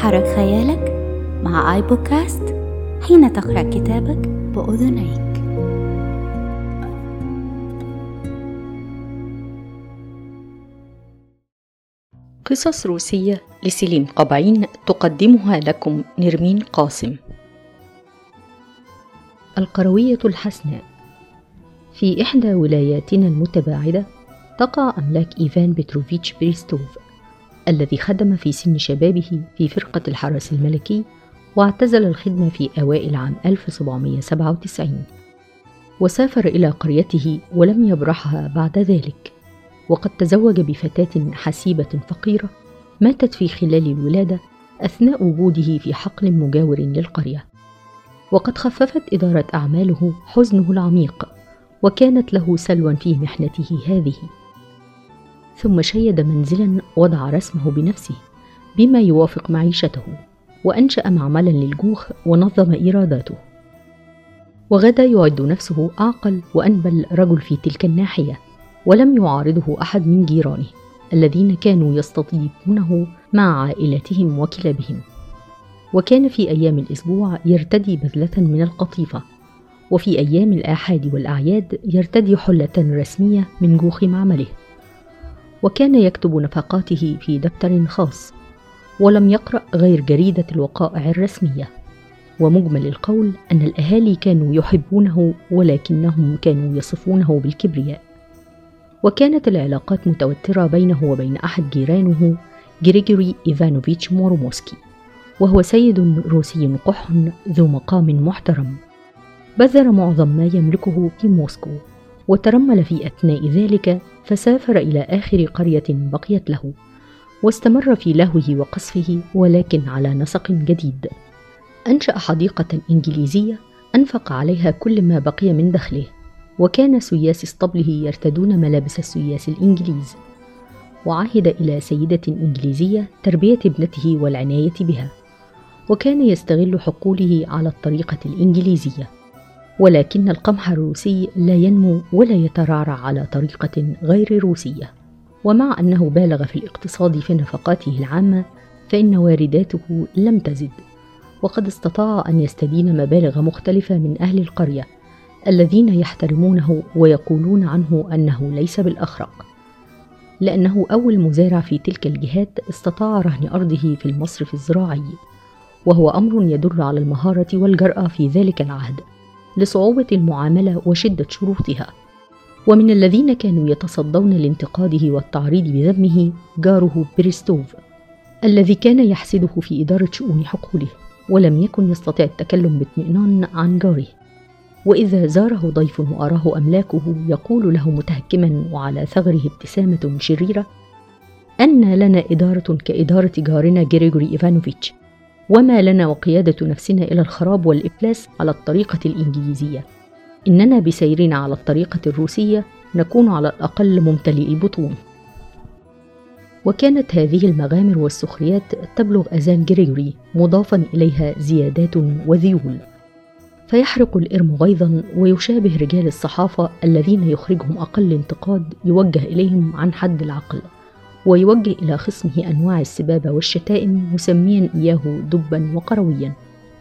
حرك خيالك مع آي بودكاست حين تقرأ كتابك بأذنيك. قصص روسية لسيلين قبعين تقدمها لكم نرمين قاسم. القروية الحسناء. في إحدى ولاياتنا المتباعدة تقع أملاك إيفان بتروفيتش بريستوف، الذي خدم في سن شبابه في فرقة الحرس الملكي، واعتزل الخدمة في أوائل عام 1797 وسافر إلى قريته ولم يبرحها بعد ذلك. وقد تزوج بفتاة حسيبة فقيرة ماتت في خلال الولادة أثناء وجوده في حقل مجاور للقرية. وقد خففت إدارة أعماله حزنه العميق، وكانت له سلوى في محنته هذه. ثم شيد منزلا وضع رسمه بنفسه بما يوافق معيشته، وأنشأ معملا للجوخ ونظم إيراداته. وغدا يعد نفسه أعقل وأنبل رجل في تلك الناحية، ولم يعارضه أحد من جيرانه الذين كانوا يستضيفونه مع عائلتهم وكلابهم. وكان في أيام الأسبوع يرتدي بذلة من القطيفة، وفي أيام الآحاد والأعياد يرتدي حلة رسمية من جوخ معمله. وكان يكتب نفقاته في دفتر خاص، ولم يقرأ غير جريدة الوقائع الرسمية. ومجمل القول أن الأهالي كانوا يحبونه، ولكنهم كانوا يصفونه بالكبرياء. وكانت العلاقات متوترة بينه وبين أحد جيرانه، غريغوري إيفانوفيتش موروموسكي، وهو سيد روسي قح ذو مقام محترم، بذر معظم ما يملكه في موسكو، وترمل في أثناء ذلك، فسافر إلى آخر قرية بقيت له، واستمر في لهوه وقصفه، ولكن على نسق جديد. أنشأ حديقة إنجليزية أنفق عليها كل ما بقي من دخله، وكان سياس اسطبله يرتدون ملابس السياس الإنجليز. وعهد إلى سيدة إنجليزية تربية ابنته والعناية بها، وكان يستغل حقوله على الطريقة الإنجليزية. ولكن القمح الروسي لا ينمو ولا يترعرع على طريقة غير روسية. ومع أنه بالغ في الاقتصاد في نفقاته العامة، فإن وارداته لم تزد، وقد استطاع أن يستدين مبالغ مختلفة من أهل القرية الذين يحترمونه ويقولون عنه أنه ليس بالأخرق، لأنه أول مزارع في تلك الجهات استطاع رهن أرضه في المصرف الزراعي، وهو أمر يدل على المهارة والجرأة في ذلك العهد لصعوبة المعاملة وشدة شروطها. ومن الذين كانوا يتصدون لانتقاده والتعريض بذمه جاره بريستوف، الذي كان يحسده في إدارة شؤون حقوله، ولم يكن يستطيع التكلم باطمئنان عن جاره. وإذا زاره ضيف وأراه أملاكه يقول له متهكما وعلى ثغره ابتسامة شريرة: أن لنا إدارة كإدارة جارنا غريغوري إيفانوفيتش، وما لنا وقيادة نفسنا إلى الخراب والإفلاس على الطريقة الإنجليزية. إننا بسيرنا على الطريقة الروسية نكون على الأقل ممتلئي البطون. وكانت هذه المغامر والسخريات تبلغ أذان غريغوري، مضافا إليها زيادات وذيول، فيحرق الإرم غيظا، ويشابه رجال الصحافة الذين يخرجهم أقل انتقاد يوجه إليهم عن حد العقل، ويوجه إلى خصمه أنواع السبابة والشتائم، مسميا إياه دبا وقرويا.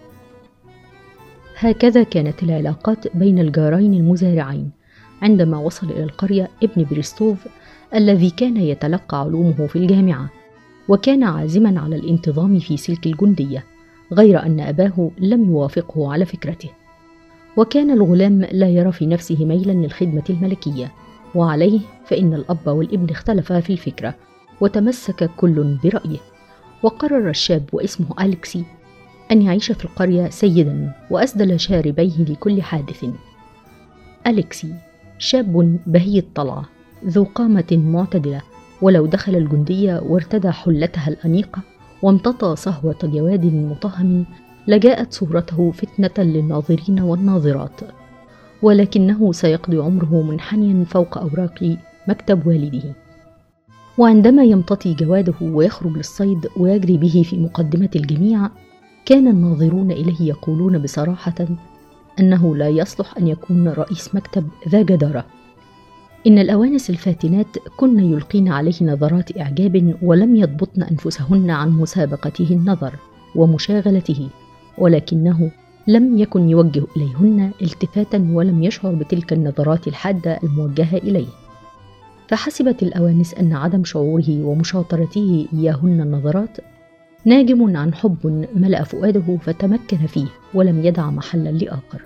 هكذا كانت العلاقات بين الجارين المزارعين عندما وصل إلى القرية ابن بريستوف، الذي كان يتلقى علومه في الجامعة، وكان عازما على الانتظام في سلك الجندية، غير أن أباه لم يوافقه على فكرته. وكان الغلام لا يرى في نفسه ميلا للخدمة الملكية، وعليه فإن الأب والابن اختلفا في الفكرة، وتمسك كل برأيه. وقرر الشاب واسمه أليكسي أن يعيش في القرية سيدا، وأسدل شاربيه لكل حادث. أليكسي شاب بهي الطلعة ذو قامة معتدلة، ولو دخل الجندية وارتدى حلتها الأنيقة وامتطى صهوة جواد مطهم لجاءت صورته فتنة للناظرين والناظرات. ولكنه سيقضي عمره منحنيا فوق أوراق مكتب والده. وعندما يمتطي جواده ويخرج للصيد ويجري به في مقدمة الجميع، كان الناظرون إليه يقولون بصراحة أنه لا يصلح أن يكون رئيس مكتب ذا جدارة. إن الأوانس الفاتنات كن يلقين عليه نظرات إعجاب، ولم يضبطن أنفسهن عن مسابقته النظر، ومشاغلته، ولكنه لم يكن يوجه إليهن التفاتا ولم يشعر بتلك النظرات الحادة الموجهة إليه. فحسبت الأوانس أن عدم شعوره ومشاطرته إياهن النظرات ناجم عن حب ملأ فؤاده فتمكن فيه ولم يدع محلا لآخر.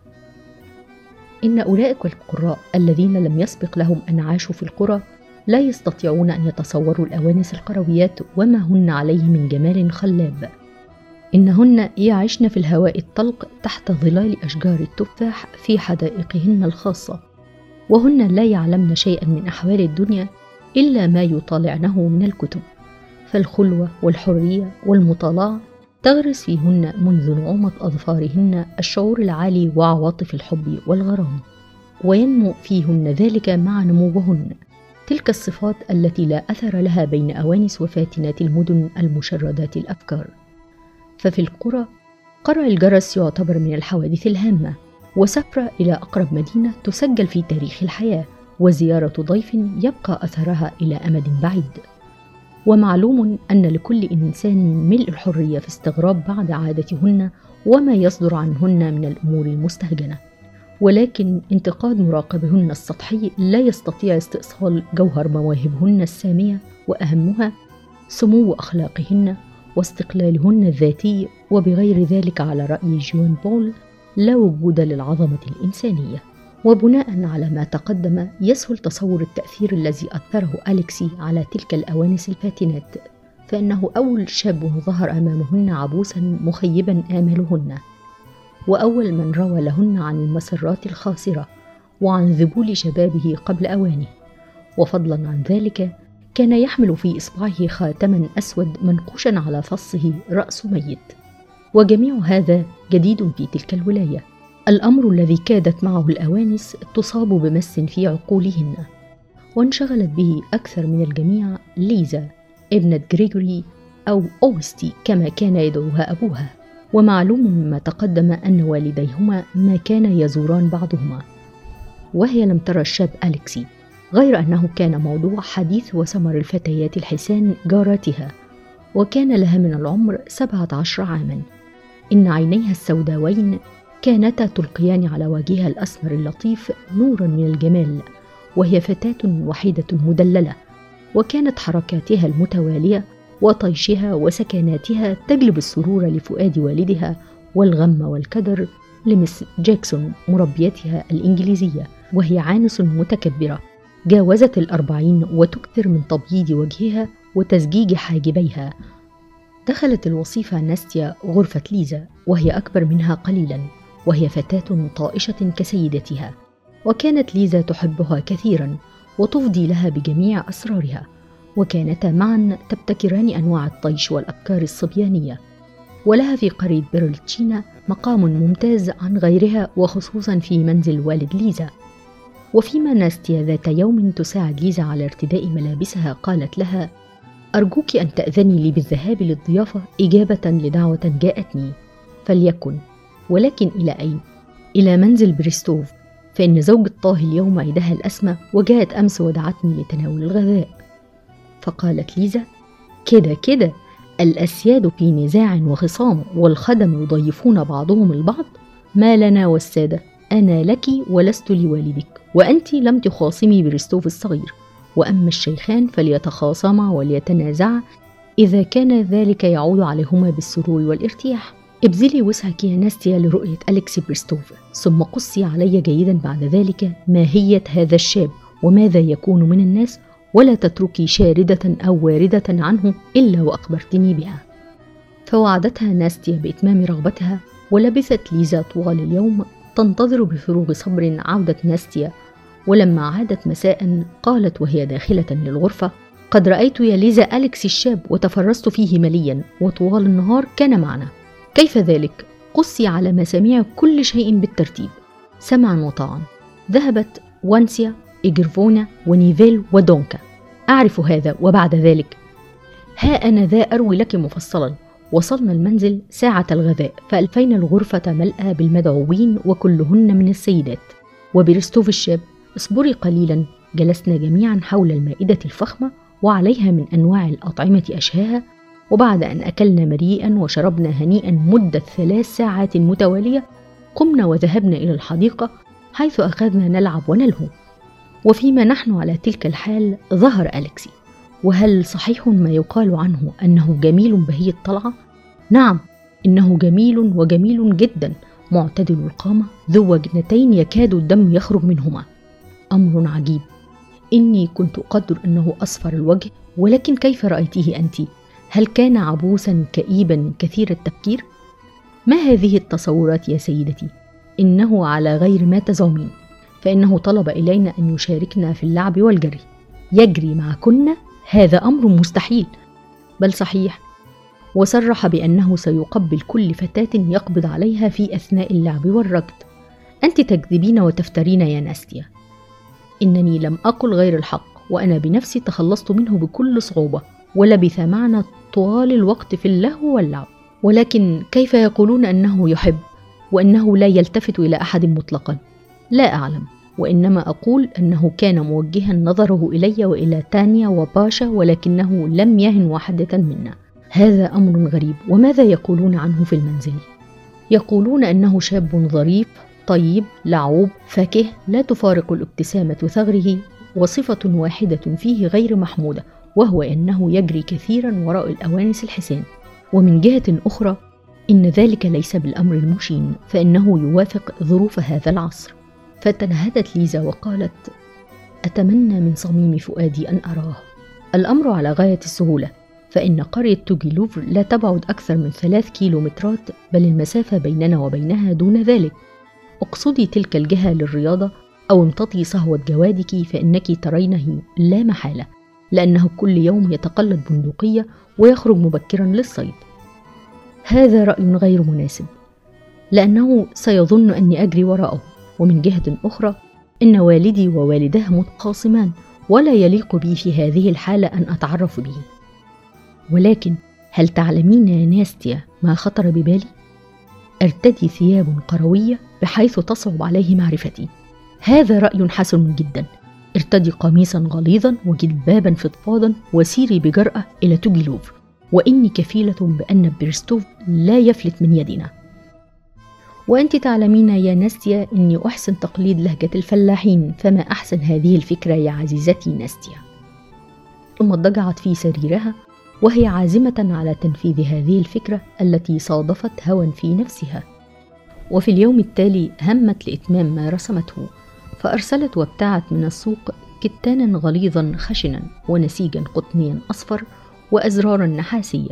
إن أولئك القراء الذين لم يسبق لهم أن عاشوا في القرى لا يستطيعون أن يتصوروا الأوانس القرويات وما هن عليه من جمال خلاب. إنهن يعشن في الهواء الطلق تحت ظلال أشجار التفاح في حدائقهن الخاصة، وهن لا يعلمن شيئا من أحوال الدنيا إلا ما يطالعنه من الكتب، فالخلوة والحرية والمطالعة تغرس فيهن منذ نعومة أظفارهن الشعور العالي وعواطف الحب والغرام، وينمو فيهن ذلك مع نموهن، تلك الصفات التي لا أثر لها بين أوانس وفاتنات المدن المشردات الأفكار. ففي القرى قرع الجرس يعتبر من الحوادث الهامة، وسفرة إلى أقرب مدينة تسجل في تاريخ الحياة، وزيارة ضيف يبقى أثرها إلى أمد بعيد. ومعلوم أن لكل إنسان ملء الحرية في استغراب بعض عاداتهن وما يصدر عنهن من الأمور المستهجنة، ولكن انتقاد مراقبهن السطحي لا يستطيع استئصال جوهر مواهبهن السامية، وأهمها سمو أخلاقهن واستقلالهن الذاتي، وبغير ذلك على رأي جون بول لا وجود للعظمة الإنسانية. وبناء على ما تقدم يسهل تصور التأثير الذي أثره أليكسي على تلك الأوانس الفاتنات، فإنه أول شاب ظهر أمامهن عبوسا مخيبا آمالهن، وأول من روى لهن عن المسرات الخاسرة وعن ذبول شبابه قبل أوانه. وفضلا عن ذلك كان يحمل في إصبعه خاتما أسود منقوشا على فصه رأس ميت، وجميع هذا جديد في تلك الولاية، الأمر الذي كادت معه الأوانس تصاب بمس في عقولهن. وانشغلت به أكثر من الجميع ليزا ابنة غريغوري أو أوستي كما كان يدعوها أبوها. ومعلوم مما تقدم أن والديهما ما كانا يزوران بعضهما، وهي لم ترى الشاب أليكسي، غير أنه كان موضوع حديث وسمر الفتيات الحسان جاراتها، وكان لها من العمر 17 عاما. إن عينيها السوداوين كانتا تلقيان على وجهها الأسمر اللطيف نورا من الجمال، وهي فتاة وحيدة مدللة، وكانت حركاتها المتوالية وطيشها وسكناتها تجلب السرور لفؤاد والدها والغم والكدر لمس جاكسون مربيتها الإنجليزية، وهي عانس متكبرة جاوزت 40 وتكثر من تبييض وجهها وتزجيج حاجبيها. دخلت الوصيفة ناستيا غرفة ليزا وهي أكبر منها قليلا، وهي فتاة طائشة كسيدتها، وكانت ليزا تحبها كثيرا وتفضي لها بجميع أسرارها، وكانتا معا تبتكران أنواع الطيش والأفكار الصبيانية، ولها في قرية بيرلتشينا مقام ممتاز عن غيرها، وخصوصا في منزل والد ليزا. وفيما ناستيا ذات يوم تساعد ليزا على ارتداء ملابسها قالت لها: أرجوك أن تأذني لي بالذهاب للضيافة إجابة لدعوة جاءتني، فليكن، ولكن إلى أين؟ إلى منزل بريستوف، فإن زوجة طاهي اليوم عيدها الأسمى وجاءت أمس ودعتني لتناول الغذاء. فقالت ليزا: كده الأسياد في نزاع وخصام والخدم يضيفون بعضهم البعض، ما لنا والسادة، أنا لك ولست لوالدك، وأنت لم تخاصمي بريستوف الصغير، وأما الشيخان فليتخاصما وليتنازعا إذا كان ذلك يعود عليهما بالسرور والارتياح. ابذلي وسعك يا ناستيا لرؤية أليكسي بريستوف، ثم قصي علي جيدا بعد ذلك ماهية هذا الشاب وماذا يكون من الناس، ولا تتركي شاردة أو واردة عنه إلا وأخبرتني بها. فوعدتها ناستيا بإتمام رغبتها، ولبثت ليزا طوال اليوم تنتظر بفروغ صبر عودة ناستيا. ولما عادت مساء قالت وهي داخلة للغرفة: قد رأيت يا ليزا أليكسي الشاب وتفرست فيه مليا، وطوال النهار كان معنا. كيف ذلك؟ قصي على مسامع كل شيء بالترتيب، سمعا وطاعا. ذهبت وانسيا، إجرفونا، ونيفيل، ودونكا، أعرف هذا. وبعد ذلك ها أنا ذا أروي لك مفصلا. وصلنا المنزل ساعة الغذاء، فألفينا الغرفة ملأى بالمدعوين وكلهن من السيدات. وبريستوف الشاب، اصبري قليلا، جلسنا جميعا حول المائدة الفخمة وعليها من أنواع الأطعمة أشهاها، وبعد أن أكلنا مريئا وشربنا هنيئا مدة 3 ساعات متوالية قمنا وذهبنا إلى الحديقة، حيث أخذنا نلعب ونلهو. وفيما نحن على تلك الحال ظهر أليكسي. وهل صحيح ما يقال عنه أنه جميل بهي الطلعة؟ نعم، إنه جميل وجميل جدا، معتدل القامة، ذو وجنتين يكاد الدم يخرج منهما. أمر عجيب. إني كنت أقدر أنه أصفر الوجه، ولكن كيف رأيته أنت؟ هل كان عبوسا كئيبا كثير التفكير؟ ما هذه التصورات يا سيدتي؟ إنه على غير ما تزعمين، فإنه طلب إلينا أن يشاركنا في اللعب والجري. يجري معكن؟ هذا أمر مستحيل. بل صحيح. وصرح بأنه سيقبل كل فتاة يقبض عليها في أثناء اللعب والركض. أنت تكذبين وتفترين يا ناستيا. إنني لم أقل غير الحق، وأنا بنفسي تخلصت منه بكل صعوبة، ولبث معنا طوال الوقت في اللهو واللعب. ولكن كيف يقولون أنه يحب وأنه لا يلتفت إلى أحد مطلقا؟ لا أعلم، وإنما أقول أنه كان موجها نظره إلي وإلى تانيا وباشا، ولكنه لم يهن واحدة منا. هذا أمر غريب. وماذا يقولون عنه في المنزل؟ يقولون أنه شاب ظريف طيب لعوب فكه، لا تفارق الابتسامة ثغره، وصفة واحدة فيه غير محمودة، وهو أنه يجري كثيرا وراء الأوانس الحسان. ومن جهة أخرى إن ذلك ليس بالأمر المشين، فإنه يوافق ظروف هذا العصر. فتنهدت ليزا وقالت: أتمنى من صميم فؤادي أن أراه. الأمر على غاية السهولة، فإن قرية توغيلوفر لا تبعد أكثر من 3 كيلومترات، بل المسافة بيننا وبينها دون ذلك. اقصدي تلك الجهة للرياضة أو امتطي صهوة جوادك، فإنك ترينه لا محالة، لأنه كل يوم يتقلد بندقية ويخرج مبكرا للصيد. هذا رأي غير مناسب، لأنه سيظن أني أجري وراءه. ومن جهة أخرى إن والدي ووالداه متخاصمان، ولا يليق بي في هذه الحالة أن أتعرف به. ولكن هل تعلمين يا ناستيا ما خطر ببالي؟ أرتدي ثياب قروية بحيث تصعب عليه معرفتي. هذا رأي حسن جدا. ارتدي قميصا غليظا وجلبابا فضفاضا، وسيري بجرأة إلى توغيلوفر، وإني كفيلة بأن بريستوف لا يفلت من يدنا. وأنت تعلمين يا ناستيا إني أحسن تقليد لهجة الفلاحين، فما أحسن هذه الفكرة يا عزيزتي ناستيا. ثم اضطجعت في سريرها وهي عازمة على تنفيذ هذه الفكرة التي صادفت هوى في نفسها. وفي اليوم التالي همت لإتمام ما رسمته، فأرسلت وابتاعت من السوق كتانا غليظا خشنا ونسيجا قطنيا أصفر وأزرارا نحاسية،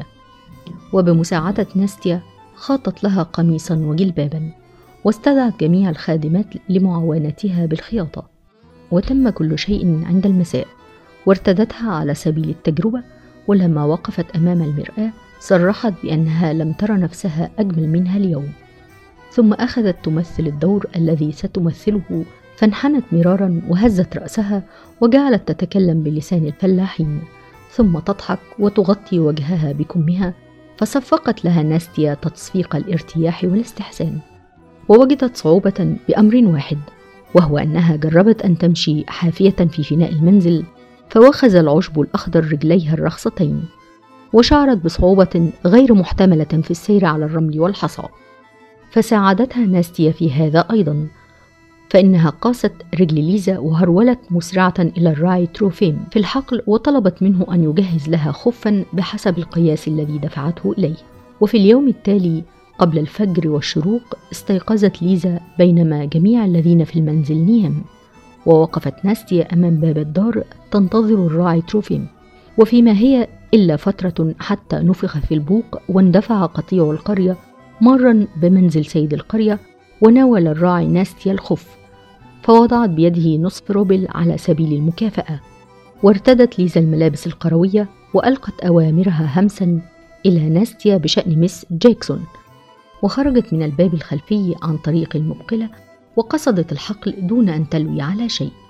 وبمساعدة ناستيا خاطت لها قميصا وجلبابا، واستدعت جميع الخادمات لمعاونتها بالخياطة. وتم كل شيء عند المساء، وارتدتها على سبيل التجربة. ولما وقفت أمام المرآة صرحت بأنها لم ترى نفسها أجمل منها اليوم. ثم أخذت تمثل الدور الذي ستمثله، فانحنت مرارا وهزت رأسها وجعلت تتكلم بلسان الفلاحين، ثم تضحك وتغطي وجهها بكمها. فصفقت لها ناستيا تصفيق الارتياح والاستحسان. ووجدت صعوبة بأمر واحد، وهو أنها جربت أن تمشي حافية في فناء المنزل، فوخز العشب الأخضر رجليها الرخصتين، وشعرت بصعوبة غير محتملة في السير على الرمل والحصى. فساعدتها ناستيا في هذا أيضا، فإنها قاست رجل ليزا وهرولت مسرعة إلى الراعي تروفيم في الحقل، وطلبت منه أن يجهز لها خفا بحسب القياس الذي دفعته إليه. وفي اليوم التالي قبل الفجر والشروق استيقظت ليزا بينما جميع الذين في المنزل نيام، ووقفت ناستيا أمام باب الدار تنتظر الراعي تروفيم. وفيما هي إلا فترة حتى نفخ في البوق، واندفع قطيع القرية مرا بمنزل سيد القرية، وناول الراعي ناستيا الخف، فوضعت بيده نصف روبل على سبيل المكافأة. وارتدت ليزا الملابس القروية وألقت أوامرها همسا إلى ناستيا بشأن مس جاكسون، وخرجت من الباب الخلفي عن طريق المبقلة، وقصدت الحقل دون أن تلوي على شيء.